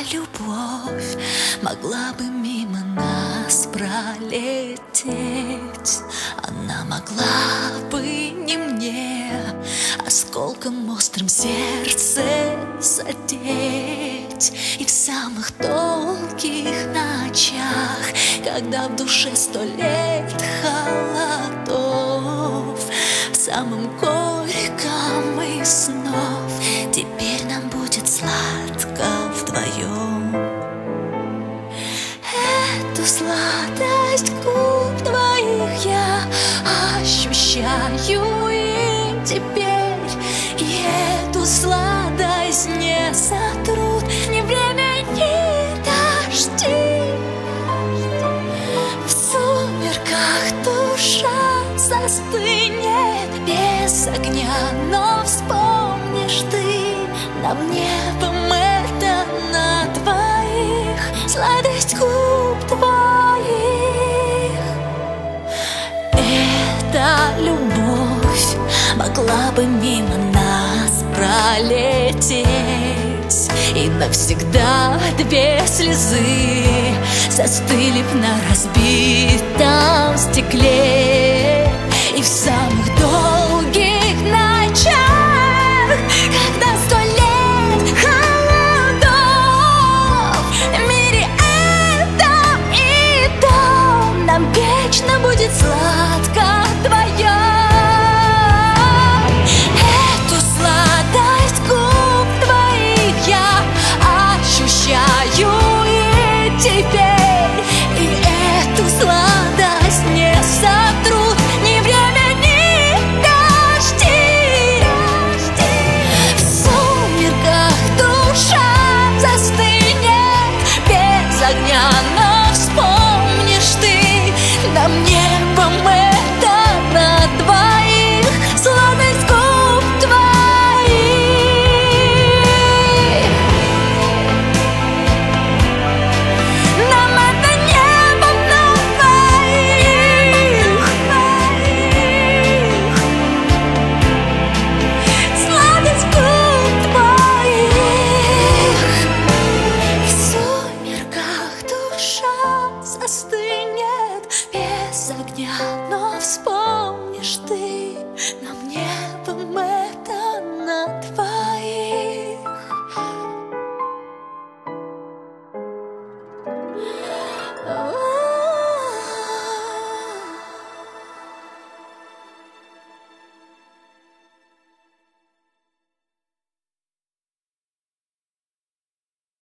любовь могла бы мимо нас пролететь. Она могла бы не мне осколком острым сердце задеть. И в самых долгих ночах, когда в душе 100 лет холодов, в самом горьком из снов теперь нам будет сладко вдвоем. Эту сладость губ твоих я ощущаю и теперь, и эту сладость не сотрут ни время, ни дожди. В сумерках душа застынет без огня, но вспомнишь ты, нам небом это на двоих, сладость губ твоих. Эта любовь могла бы мимо нас пролететь, и навсегда 2 слезы застыли б на разбитом стекле. И в самых долгих ночах, когда 100 лет холодов, в мире этом и том нам вечно будет сладко вдвоем. Эту сладость губ твоих я ощущаю и теперь, и эту сладость не сотрут ни время, ни дожди. В сумерках душа застынет без огня, но вспомнишь ты, нам небом это на двоих, сладость губ твоих. Нам это небом на двоих, сладость губ твоих. В сумерках душа застынет без огня, но